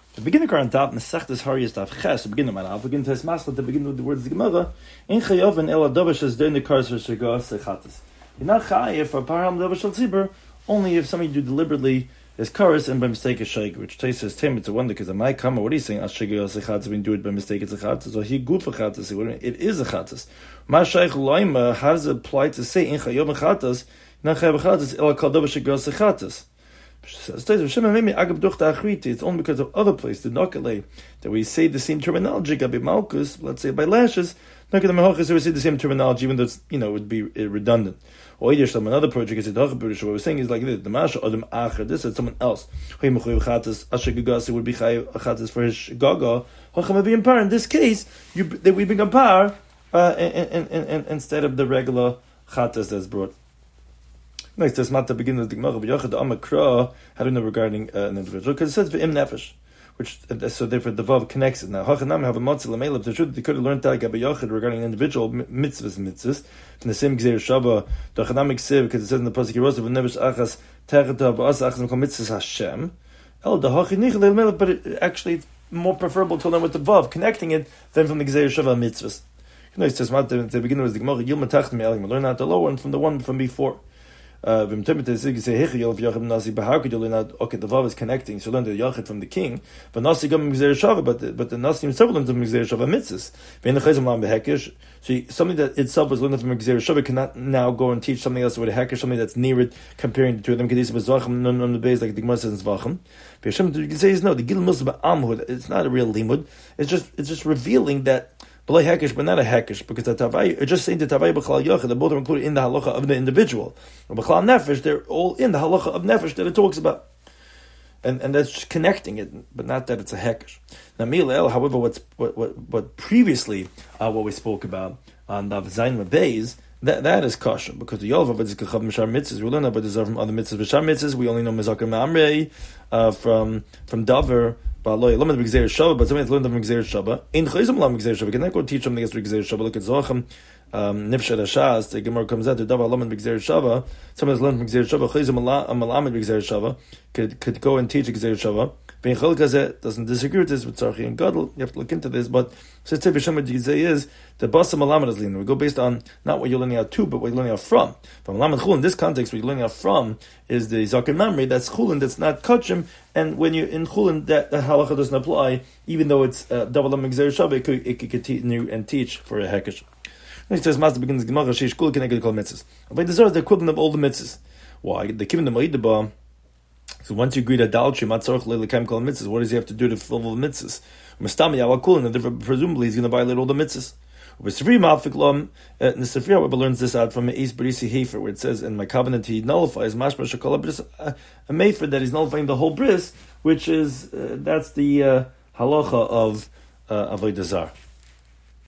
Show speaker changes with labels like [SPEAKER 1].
[SPEAKER 1] To begin the current top, Mesechtes Hariyas Daf Ches, to begin the Manav, begin to Esmasla, to begin with the words of the Gemara, In Chayav and El Adabash is doing the cars for Shagah Sechatas. You're not Chayav for Parham Dabash al Tzibur, only if somebody do deliberately his cars and by mistake is Shag, which takes his time to wonder, because it might come, what he's saying, as Shagah Sechatas, when you do it by mistake it's a Chatas, or he good for Chatas, it is a Chatas. Ma Shaykh Loima, how does it apply to say, In Chayav and Chatas, not Chayav Chatas, El Kadabash Shagah Sechatas? It's only because of other places, the Nokale, that we say the same terminology, Gabi Malkus, let's say by lashes, we say the same terminology, even though it's, it would be redundant. Or another project is what we're saying is like this, the Masha Adam Acher, this is someone else. It would be Chayav for his Gaga. In this case, that we bring a par instead of the regular Chatas that's brought. Next, that's not the beginning of the Gemara, but Yochad Amakra, how do you know regarding an individual? Because it says V'im Nefesh, which, so therefore the Vav connects it. Now, Hachanam have a Matzah Lamelab, the truth, they could have learned that Gabi Yochad regarding an individual, mitzvahs, in the same Gzeir Shabbat, the Hachanam Iksiv, because it says in the Pasuk Yerosah, V'nevesh Achas, Tereta, Ba'as Achas, Mekol Mitzvahs Hashem, El, the Hachin Nichel Lamelab, but actually it's more preferable to learn with the Vav, connecting it, than from the Gzeir Shabbat mitzvahs. It says, at the beginning was the Gemara, Yil Matach Me'elim, learn out the lower one from the one from before. How could you learn that? Okay, the Vav is connecting, so learn the Yachid from the king, but Nasi Gam Migzer Shava, but the Nasi himself learns from Migzer Shava mitzvahs. So something that itself was learned from Migzer Shava cannot now go and teach something else with a hekesh, something that's near it, comparing the two of them. Kedisa B'Zachem, on the base, like the Gemara says in Zvachem. You say no, the Gil Muslim Amhud, it's not a real limud. It's just revealing that. But not a hekesh, because the tavai, just saying the tavai b'chal yachid, they're both included in the halacha of the individual. B'chal nefesh, they're all in the halacha of nefesh that it talks about, and that's just connecting it, but not that it's a hekesh. Now, milel, however, what previously what we spoke about on the zayin beis, that is kosher, because the yolva is kachav mishar mitzvahs. We learn about this from other mitzvahs. Mishar mitzvahs, we only know mizakar ma'amrei from Dover. But somebody that's learned from Gzeir Shabbat, in Chayzim Lam Gzeir Shabbat, can I go teach something against Gzeir Shabbat? Look at Zocham, Nifshat Hashas, the Gemara comes out to Davar Laman Gzeir Shabbat. Someone that's learned from Gzeir Shabbat, Chayzim Malamed Gzeir Shabbat, could go and teach Gzeir Shabbat. Ben Chol Gazet doesn't disagree with this with Tzarchi and Gadol. You have to look into this, but so Tzei B'Shem Gzeir is the Basa Malamed is learning. We go based on not what you're learning out to, but what you're learning out from. From Malamed Chul in this context, what you're learning out from is the Zakir Mamre. That's Chulin, that's not Kachim. And when you're in Chulin, that halacha doesn't apply, even though it's Davar Laman Gzeir Shabbat. It could continue and teach for a hekesh. Next says Master begins Gemara Sheish Kul Keneged Kol Mitzvahs. But these are the equivalent of all the mitzvahs. Why? They give them the Ma'idaba. So once you agree to adultery, Matzorch Leilakem Kol Mitzvahs, what does he have to do to fulfill the mitzvahs? Mastami Yawakul, and presumably he's going to violate all the mitzvahs. With Sefri Ma'afiklam, the Sefri however learns this out from Eis Berisi Hefer, where it says in my covenant he nullifies Mashma Shakala Bris, a Mefer that he's nullifying the whole bris, which is that's the halacha of Avodah Zarah.